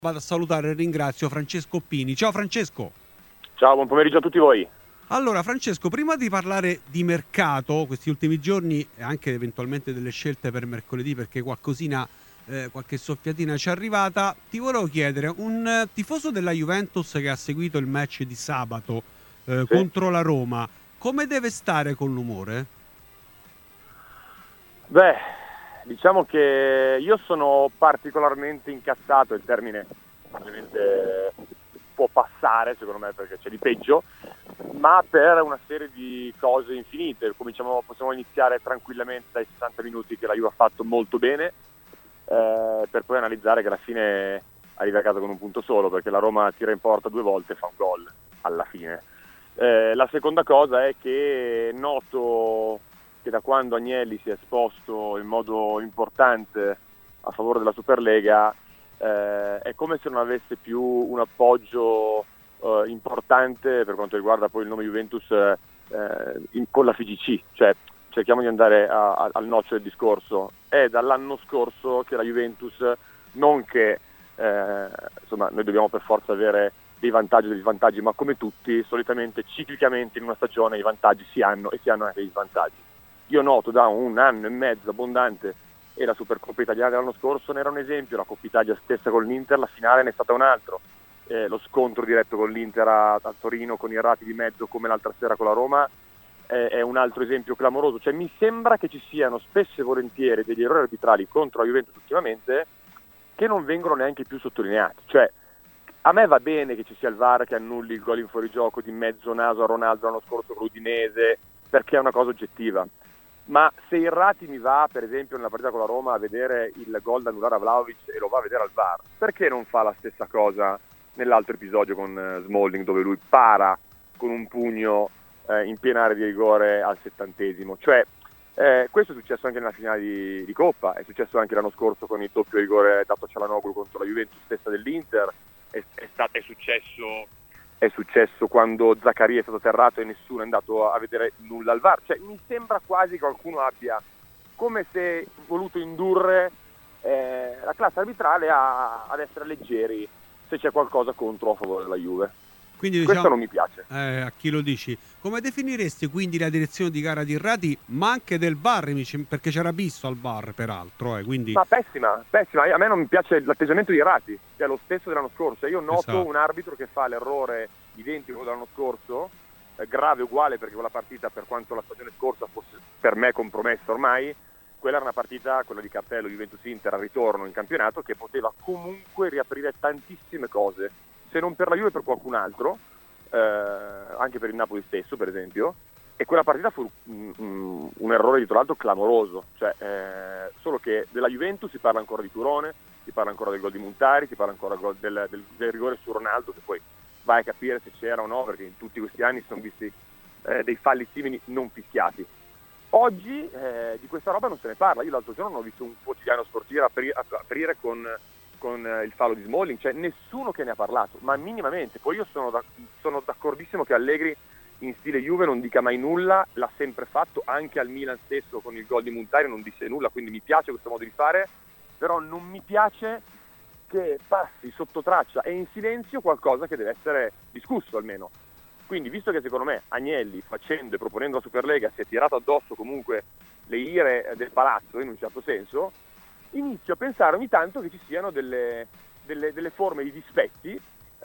Vado a salutare e ringrazio Francesco Pini. Ciao Francesco. Ciao, buon pomeriggio a tutti voi. Allora Francesco, prima di parlare di mercato, questi ultimi giorni e anche eventualmente delle scelte per mercoledì, perché qualcosina, qualche soffiatina ci è arrivata, ti volevo chiedere, un tifoso della Juventus che ha seguito il match di sabato Sì. contro la Roma, come deve stare con l'umore? Beh, diciamo che io sono particolarmente incazzato, il termine ovviamente può passare secondo me perché c'è di peggio, ma per una serie di cose infinite. Possiamo iniziare tranquillamente dai 60 minuti che la Juve ha fatto molto bene, per poi analizzare che alla fine arriva a casa con un punto solo, perché la Roma tira in porta 2 volte e fa un gol alla fine. La seconda cosa è che noto che da quando Agnelli si è esposto in modo importante a favore della Superlega, è come se non avesse più un appoggio importante per quanto riguarda poi il nome Juventus con la FIGC. Cioè, cerchiamo di andare al nocciolo del discorso. È dall'anno scorso che la Juventus, non che insomma noi dobbiamo per forza avere dei vantaggi e degli svantaggi, ma come tutti, solitamente, ciclicamente in una stagione i vantaggi si hanno e si hanno anche gli svantaggi. Io noto da un anno e mezzo abbondante, e la Supercoppa italiana dell'anno scorso ne era un esempio, la Coppa Italia stessa con l'Inter, la finale ne è stata un altro, lo scontro diretto con l'Inter a Torino con i rati di mezzo come l'altra sera con la Roma è un altro esempio clamoroso. Cioè, mi sembra che ci siano spesso e volentieri degli errori arbitrali contro la Juventus ultimamente che non vengono neanche più sottolineati. Cioè, a me va bene che ci sia il VAR che annulli il gol in fuorigioco di mezzo naso a Ronaldo l'anno scorso con l'Udinese, perché è una cosa oggettiva. Ma se Irrati mi va, per esempio, nella partita con la Roma a vedere il gol da annullare a Vlahovic e lo va a vedere al VAR, perché non fa la stessa cosa nell'altro episodio con Smalling, dove lui para con un pugno in piena area di rigore al 70°? Cioè, questo è successo anche nella finale di Coppa, è successo anche l'anno scorso con il doppio rigore dato a Cialanoglu contro la Juventus stessa dell'Inter, è successo quando Zaccaria è stato atterrato e nessuno è andato a vedere nulla al VAR. Cioè, mi sembra quasi che qualcuno abbia come se voluto indurre la classe arbitrale ad essere leggeri se c'è qualcosa contro o a favore della Juve. Quindi Questo diciamo, non mi piace. a chi lo dici, come definiresti quindi la direzione di gara di Irrati, ma anche del VAR, perché c'era visto al VAR peraltro, quindi... Ma pessima. A me non mi piace l'atteggiamento di Irrati, che è lo stesso dell'anno scorso. Io noto Esatto. un arbitro che fa l'errore identico dell'anno scorso, grave uguale, perché quella partita, per quanto la stagione scorsa fosse per me compromessa ormai, quella era una partita, quella di cartello Juventus-Inter al ritorno in campionato, che poteva comunque riaprire tantissime cose, se non per la Juve per qualcun altro, anche per il Napoli stesso per esempio. E quella partita fu un errore di tra l'altro clamoroso. Cioè, solo che della Juventus si parla ancora di Turone, si parla ancora del gol di Montari, si parla ancora del rigore su Ronaldo, che poi vai a capire se c'era o no, perché in tutti questi anni si sono visti dei falli simili non fischiati. Oggi di questa roba non se ne parla. Io l'altro giorno ho visto un quotidiano sportivo aprire con il fallo di Smalling, cioè nessuno che ne ha parlato, ma minimamente. Poi io sono d'accordissimo che Allegri in stile Juve non dica mai nulla, l'ha sempre fatto, anche al Milan stesso con il gol di Montari non disse nulla, quindi mi piace questo modo di fare, però non mi piace che passi sotto traccia e in silenzio qualcosa che deve essere discusso almeno. Quindi, visto che secondo me Agnelli, facendo e proponendo la Superlega, si è tirato addosso comunque le ire del palazzo in un certo senso, inizio a pensare ogni tanto che ci siano delle forme di dispetti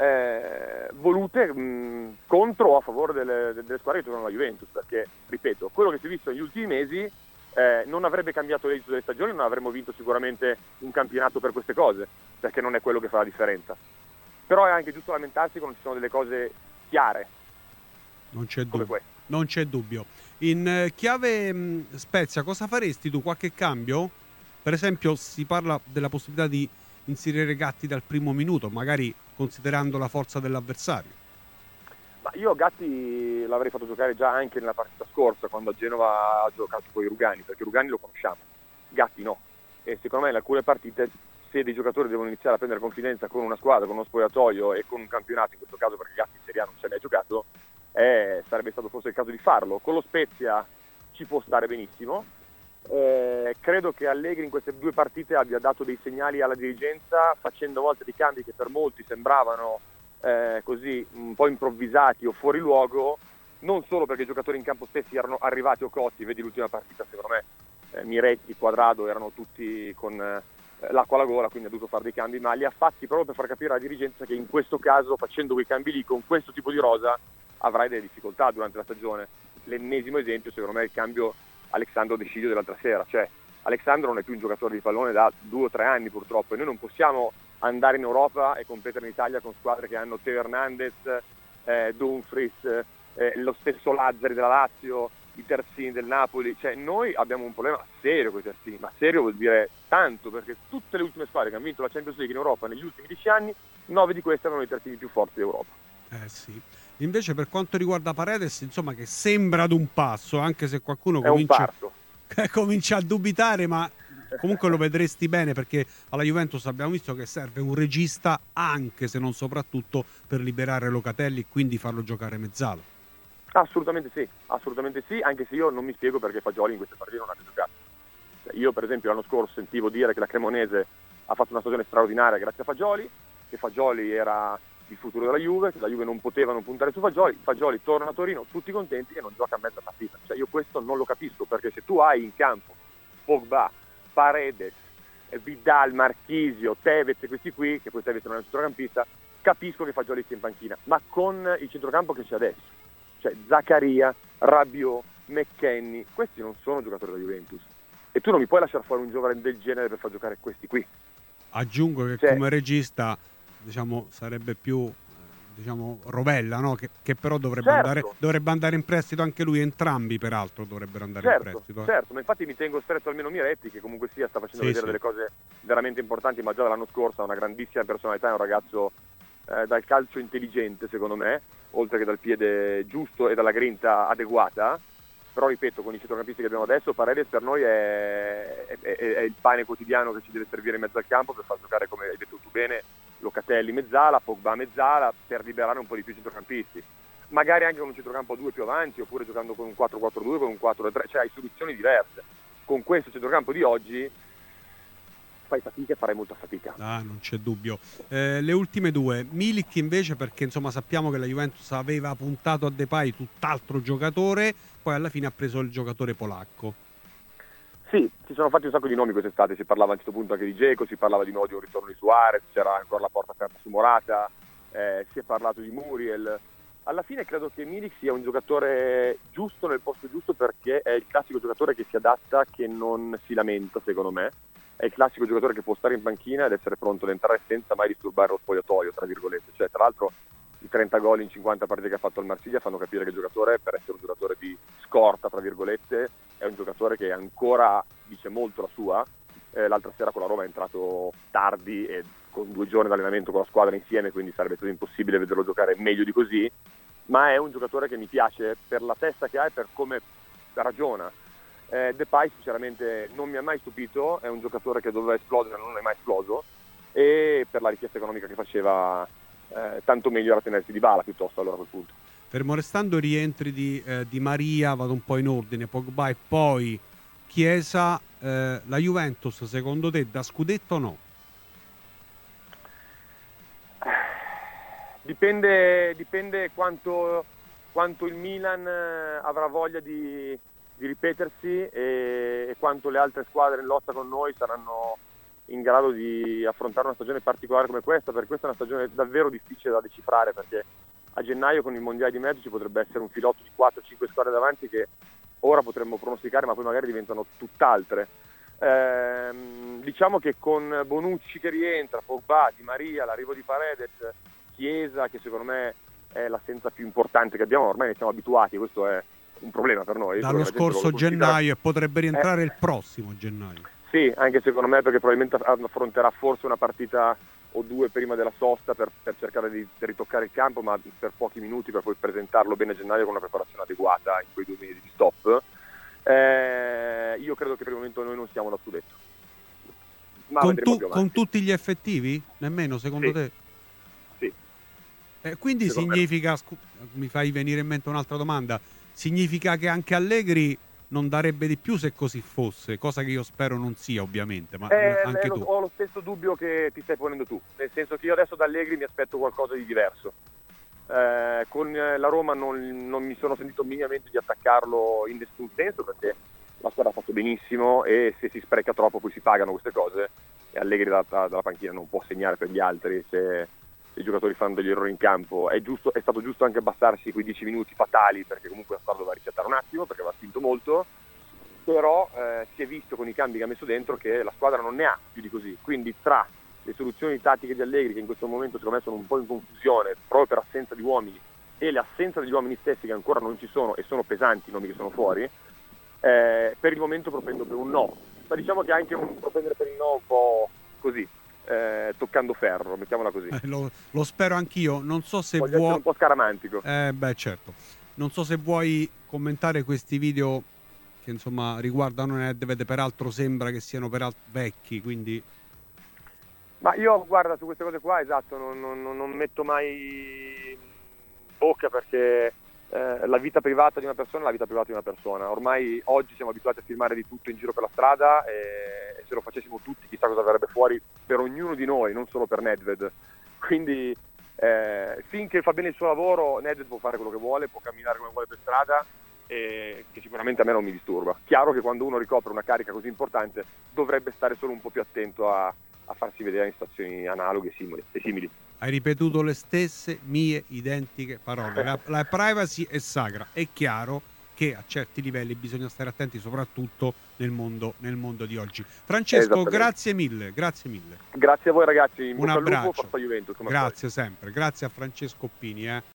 volute contro o a favore delle squadre che giocano la Juventus, perché, ripeto, quello che si è visto negli ultimi mesi non avrebbe cambiato l'esito delle stagioni, non avremmo vinto sicuramente un campionato per queste cose, perché non è quello che fa la differenza. Però è anche giusto lamentarsi quando ci sono delle cose chiare. Non c'è come dubbio. questo. Non c'è dubbio. In chiave Spezia, cosa faresti tu? Qualche cambio? Per esempio, si parla della possibilità di inserire Gatti dal primo minuto, magari considerando la forza dell'avversario. Ma io Gatti l'avrei fatto giocare già anche nella partita scorsa, quando a Genova ha giocato con i Rugani, perché Rugani lo conosciamo, Gatti no. E secondo me in alcune partite, se dei giocatori devono iniziare a prendere confidenza con una squadra, con uno spogliatoio e con un campionato, in questo caso perché Gatti in Serie A non ci ha mai giocato, sarebbe stato forse il caso di farlo. Con lo Spezia ci può stare benissimo, Credo che Allegri in queste 2 partite abbia dato dei segnali alla dirigenza, facendo a volte dei cambi che per molti sembravano così un po' improvvisati o fuori luogo, non solo perché i giocatori in campo stessi erano arrivati o cotti. Vedi l'ultima partita, secondo me Miretti, Quadrado erano tutti con l'acqua alla gola, quindi ha dovuto fare dei cambi, ma li ha fatti proprio per far capire alla dirigenza che in questo caso, facendo quei cambi lì, con questo tipo di rosa, avrai delle difficoltà durante la stagione. L'ennesimo esempio, secondo me, è il cambio Alexandro De Sciglio dell'altra sera. Cioè, Alexandro non è più un giocatore di pallone da 2 o 3 anni purtroppo, e noi non possiamo andare in Europa e competere in Italia con squadre che hanno Teo Hernandez, Dumfries, lo stesso Lazzari della Lazio, i terzini del Napoli. Cioè, noi abbiamo un problema serio con i terzini, ma serio vuol dire tanto, perché tutte le ultime squadre che hanno vinto la Champions League in Europa negli ultimi 10 anni, 9 di queste avevano i terzini più forti d'Europa. Sì. Invece per quanto riguarda Paredes, insomma, che sembra ad un passo, anche se qualcuno È un parto. comincia a dubitare, ma comunque lo vedresti bene, perché alla Juventus abbiamo visto che serve un regista, anche se non soprattutto per liberare Locatelli e quindi farlo giocare mezzala. Assolutamente sì, anche se io non mi spiego perché Fagioli in queste partite non abbia giocato. Io per esempio l'anno scorso sentivo dire che la Cremonese ha fatto una stagione straordinaria grazie a Fagioli, che Fagioli era il futuro della Juve, che la Juve non poteva non puntare su Fagioli. Fagioli torna a Torino, tutti contenti, e non gioca a mezza partita. Cioè, io questo non lo capisco, perché se tu hai in campo Pogba, Paredes, Vidal, Marchisio, Tevez e questi qui, che poi Tevez non è un centrocampista, capisco che Fagioli sia in panchina, ma con il centrocampo che c'è adesso, cioè Zaccaria, Rabiot, McKennie, questi non sono giocatori della Juventus, e tu non mi puoi lasciare fuori un giovane del genere per far giocare questi qui. Aggiungo che come regista, diciamo, sarebbe più Rovella, no? Che però dovrebbe andare in prestito anche lui, entrambi peraltro dovrebbero andare in prestito. Certo, ma infatti mi tengo stretto almeno Miretti, che comunque sia sta facendo vedere delle cose veramente importanti, ma già dall'anno scorso ha una grandissima personalità, è un ragazzo dal calcio intelligente, secondo me, oltre che dal piede giusto e dalla grinta adeguata. Però ripeto, con i centrocampisti che abbiamo adesso, Paredes per noi è il pane quotidiano che ci deve servire in mezzo al campo per far giocare, come hai detto tu bene, Locatelli mezzala, Pogba mezzala, per liberare un po' di più i centrocampisti. Magari anche con un centrocampo a 2 più avanti, oppure giocando con un 4-4-2, con un 4-3, cioè hai soluzioni diverse. Con questo centrocampo di oggi fai fatica e farai molta fatica. Non c'è dubbio. Le ultime 2, Milik invece, perché insomma sappiamo che la Juventus aveva puntato a Depay, tutt'altro giocatore, poi alla fine ha preso il giocatore polacco. Sì, si sono fatti un sacco di nomi quest'estate, si parlava a un certo punto anche di Dzeko, si parlava di nuovo di un ritorno di Suarez, c'era ancora la porta aperta su Morata, si è parlato di Muriel. Alla fine credo che Milik sia un giocatore giusto nel posto giusto, perché è il classico giocatore che si adatta, che non si lamenta, secondo me. È il classico giocatore che può stare in panchina ed essere pronto ad entrare senza mai disturbare lo spogliatoio, tra virgolette. Cioè, tra l'altro, i 30 gol in 50 partite che ha fatto al Marsiglia fanno capire che il giocatore, per essere un giocatore di scorta, tra virgolette, è un giocatore che ancora dice molto la sua. L'altra sera con la Roma è entrato tardi e con 2 giorni di allenamento con la squadra insieme, quindi sarebbe stato impossibile vederlo giocare meglio di così, ma è un giocatore che mi piace per la testa che ha e per come ragiona. Depay sinceramente non mi ha mai stupito, è un giocatore che doveva esplodere, non è mai esploso, e per la richiesta economica che faceva tanto meglio era tenersi Dybala piuttosto, allora a quel punto. Fermo restando rientri di Maria, vado un po' in ordine, Pogba e poi Chiesa. La Juventus secondo te da scudetto o no? Dipende quanto il Milan avrà voglia di ripetersi e quanto le altre squadre in lotta con noi saranno in grado di affrontare una stagione particolare come questa, perché questa è una stagione davvero difficile da decifrare, perché a gennaio con il mondiale di mezzo ci potrebbe essere un filotto di 4-5 squadre davanti che ora potremmo pronosticare, ma poi magari diventano tutt'altre. Diciamo che con Bonucci che rientra, Pogba, Di Maria, l'arrivo di Paredes, Chiesa, che secondo me è l'assenza più importante che abbiamo, ormai ne siamo abituati, questo è un problema per noi. Dallo scorso gennaio, e potrebbe rientrare il prossimo gennaio. Sì, anche secondo me, perché probabilmente affronterà forse una partita o 2 prima della sosta per cercare di ritoccare il campo, ma per pochi minuti, per poi presentarlo bene a gennaio con una preparazione adeguata in quei 2 mesi di stop. Io credo che per il momento noi non siamo da scudetto. Ma con tutti gli effettivi? Nemmeno secondo te? Sì. Quindi secondo significa, mi fai venire in mente un'altra domanda, significa che anche Allegri non darebbe di più se così fosse, cosa che io spero non sia ovviamente, ma anche tu. Ho lo stesso dubbio che ti stai ponendo tu, nel senso che io adesso da Allegri mi aspetto qualcosa di diverso. Con la Roma non mi sono sentito minimamente di attaccarlo in nessun senso, perché la squadra ha fatto benissimo e se si spreca troppo poi si pagano queste cose, e Allegri dalla panchina non può segnare per gli altri se i giocatori fanno degli errori in campo. È stato giusto anche abbassarsi quei 10 minuti fatali, perché comunque la squadra doveva risettare un attimo, perché aveva spinto molto, però si è visto con i cambi che ha messo dentro che la squadra non ne ha più di così, quindi tra le soluzioni tattiche di Allegri, che in questo momento secondo me sono un po' in confusione proprio per assenza di uomini, e l'assenza degli uomini stessi che ancora non ci sono, e sono pesanti i nomi che sono fuori, per il momento propendo per un no, ma diciamo che anche un propendere per il no un po' così, toccando ferro, mettiamola così. Lo spero anch'io, non so se Voglio essere un po' scaramantico. Certo, non so se vuoi commentare questi video che insomma riguardano Nedved, peraltro sembra che siano vecchi, quindi... Ma io, guarda, su queste cose qua, esatto, non metto mai bocca, perché la vita privata di una persona è la vita privata di una persona. Ormai oggi siamo abituati a filmare di tutto in giro per la strada, e se lo facessimo tutti chissà cosa verrebbe fuori per ognuno di noi, non solo per Nedved. Quindi finché fa bene il suo lavoro, Nedved può fare quello che vuole, può camminare come vuole per strada, che sicuramente a me non mi disturba. Chiaro che quando uno ricopre una carica così importante dovrebbe stare solo un po' più attento a farsi vedere in situazioni analoghe e simili. Hai ripetuto le stesse mie identiche parole. La privacy è sacra. È chiaro che a certi livelli bisogna stare attenti, soprattutto nel mondo di oggi. Francesco, grazie mille. Grazie a voi ragazzi, Un abbraccio. Forza Juventus. Grazie sempre. Grazie a Francesco Pini.